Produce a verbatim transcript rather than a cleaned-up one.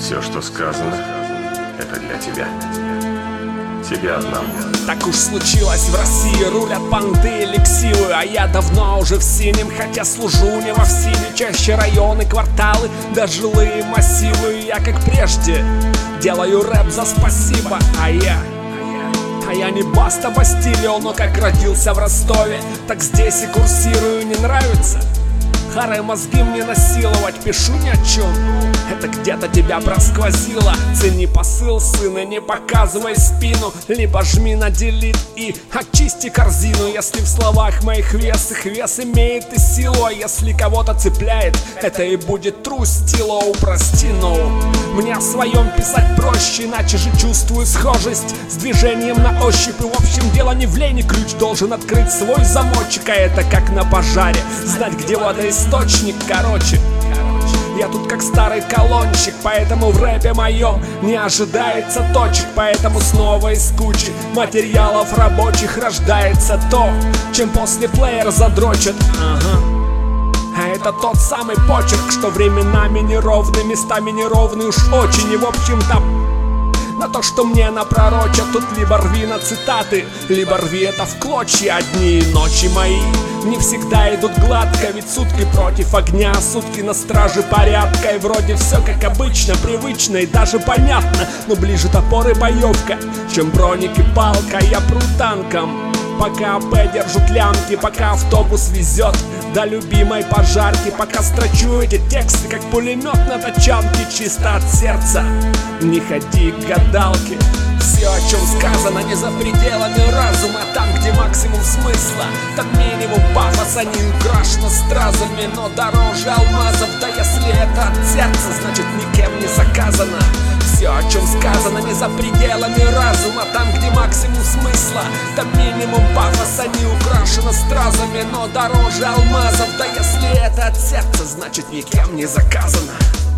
Все, что сказано, это для тебя. Тебя одного. Так уж случилось, в России рулят банды эликсивы, а я давно уже в синем, хотя служу не во всеми. Чаще районы, кварталы, да жилые массивы. Я как прежде делаю рэп за спасибо, а я... А я не Баста Бастилио, но как родился в Ростове, так здесь и курсирую. Не нравится? Харе мозги мне насиловать, пишу ни о чем. Это где-то тебя просквозило. Цени посыл, сына, не показывай спину. Либо жми на делит и очисти корзину. Если в словах моих вес, их вес имеет и силу. А если кого-то цепляет, это и будет true стило. Упрости, но мне о своем писать проще, иначе же чувствую схожесть с движением на ощупь. И в общем дело не в лени, ключ должен открыть свой замочек. А это как на пожаре, знать где водоисточник, короче. Я тут как старый колончик, поэтому в рэпе моем не ожидается точек. Поэтому снова из кучи материалов рабочих рождается то, чем после плеер задрочат. Ага. А это тот самый почерк, что временами неровный, местами неровный уж очень. И в общем-то на то, что мне напророчат, тут либо рви на цитаты, либо рви это в клочья. Одни ночи мои не всегда идут гладко, ведь сутки против огня, сутки на страже порядка. И вроде все как обычно, привычно и даже понятно, но ближе топор и боевка, чем броник и палка. Я пру танком, пока АП держат лямки, пока автобус везет до любимой пожарки, пока строчу эти тексты, как пулемет на тачанке, чисто от сердца. Не ходи к гадалке. Все, о чем сказано, не за пределами разума. Там, где максимум смысла, там минимум пафоса. Не украшено стразами, но дороже алмазов. Да если это от сердца, значит никем не заказано. Все, о чем сказано, не за пределами разума. Там, где максимум смысла, там минимум пафоса. Не украшено стразами, но дороже алмазов. Да если это от сердца, значит никем не заказано.